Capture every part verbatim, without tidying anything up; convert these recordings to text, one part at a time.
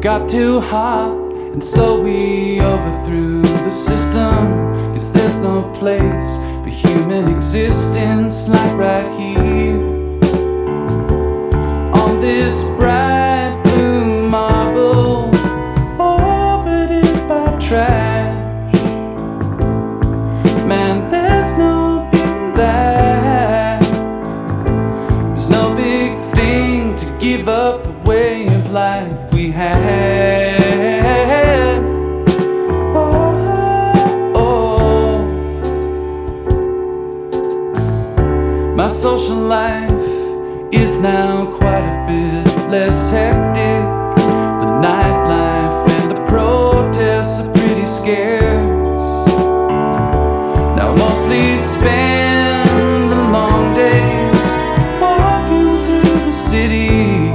got too hot, and so we overthrew the system. 'Cause there's no place for human existence like right here on this bright blue marble, orbited by trash. Man, there's no beating that. There's no big thing to give up the way of life we had. My social life is now quite a bit less hectic. The nightlife and the protests are pretty scarce. Now I mostly spend the long days walking through the city,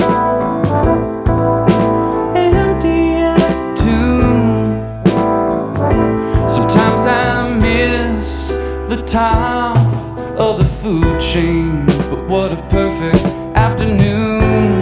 empty as a tomb. Sometimes I miss the top of the food chain, but what a perfect afternoon.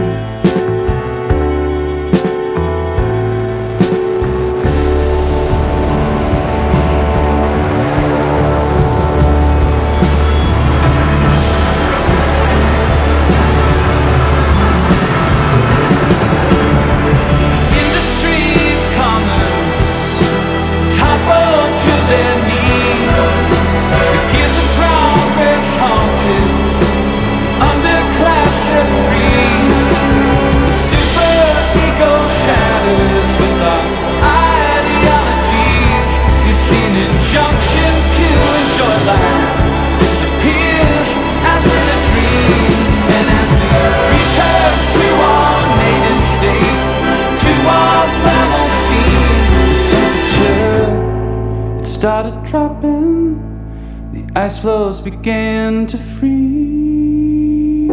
Industry commerce toppled to their knees. It gives them progress haunted, underclass set free. The super ego shatters with our ideologies. It's an injunction to enjoy life, disappears as in a dream. And as we return to our native state, to our primal scene, the temperature, it started dropping. The ice floes began to freeze.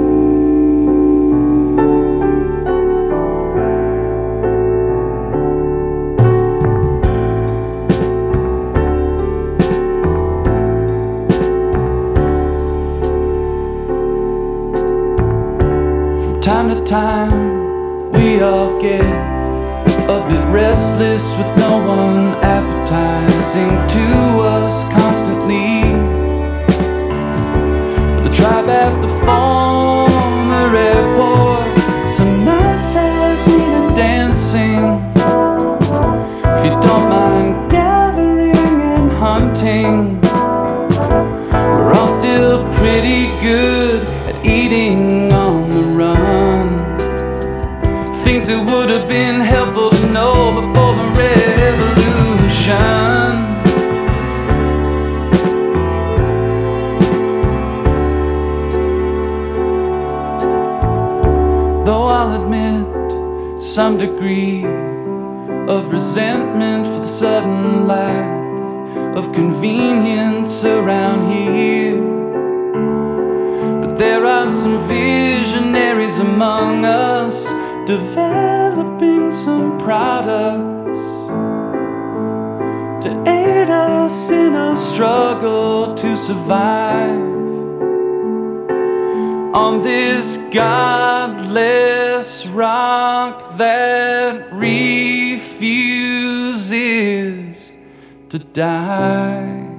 From time to time, we all get a bit restless with no one advertising to us constantly. The tribe at the former airport some nights has needed dancing. If you don't mind gathering and hunting, we're all still pretty good at eating on the run. Things that would have been helpful to know before the revolution. Though I'll admit some degree of resentment for the sudden lack of convenience around here, but there are some visionaries among us developing some products to aid us in our struggle to survive on this godless rock that refuses to die.